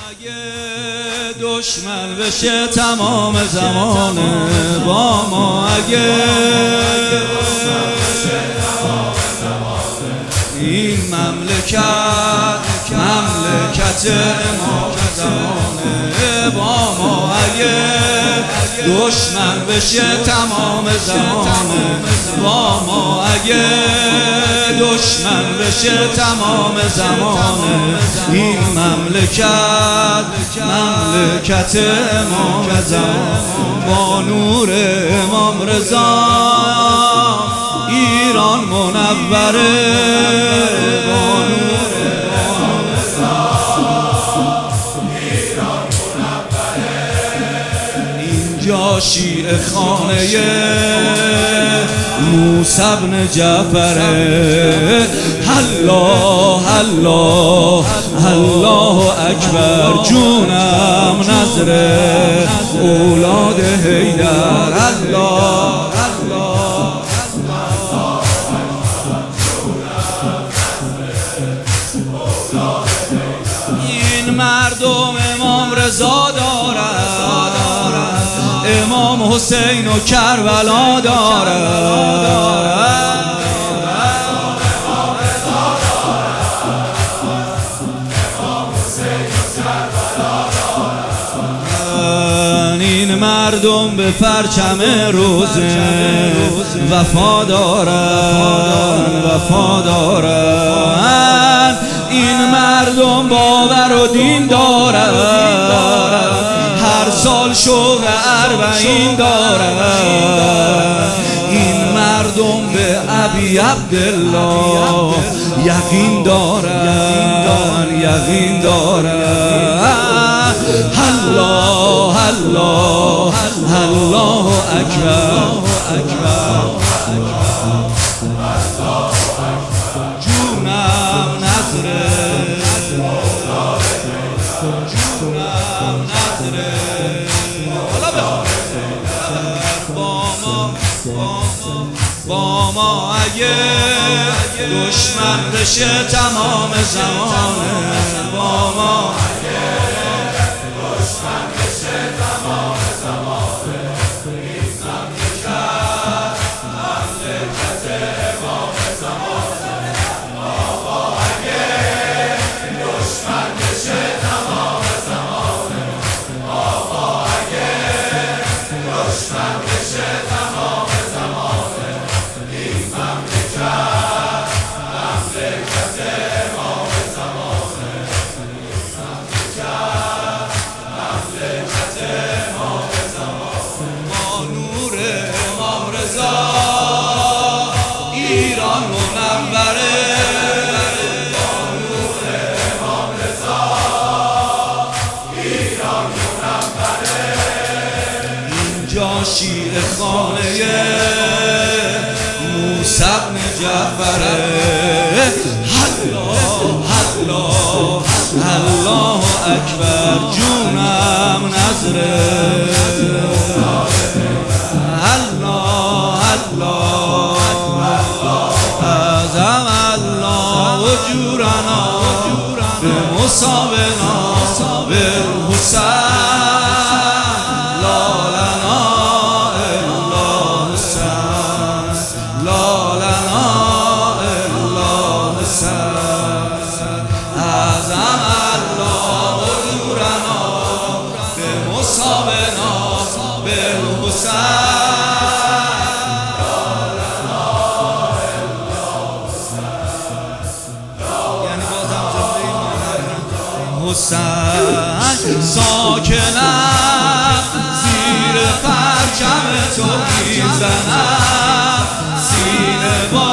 اگه دشمن بشه تمام زمانه با ما، اگه این مملکت امام زمانه با ما، اگه دشمن بشه تمام زمانه با ما، اگه دشمن بشه تمام زمانه این مملکت امام زمان با نور امام رضا ایران منوره، با نور امام رضا ایران منوره. اینجا شیعه خانه موسی بن جعفره، الله الله الله اکبر، جونم نظر اولاد حیدر، الله این مردم امام رضا دارن، امام حسین و کربلا دارن، این مردم به پرچم روزه وفا دارن، این مردم باور و دین دارن، هر سال شوق 40 دارن، این مردم به ابی عبدالله یقین دارن، الله الله الله اکبر، جونم نظره با ما، اگه دشمن بشه تمام زمانه با ما، اگه دشمن بشه تمام زمانه این مملکت امام زمانه با ما، اگه دشمن بشه تمام زمانه با ما، اگه دشمن بشه تمام زمانه این مملکت امام زمانه، مملکت امام زمانه با نور امام رضا ایران منوره، با نور امام رضا ایران منوره. اینجا شیعه خانه موسی بن جعفره، الله الله اکبر، جونم نظره الله الله اعظم الله و جورنا به مصابنا به حسین لا لنا الا حسین، لا لنا الا حسین، اعظم الله و جورنا به مصابنا به حسین حسین، ساکنم زیر پرچم تو میزنم، سینه با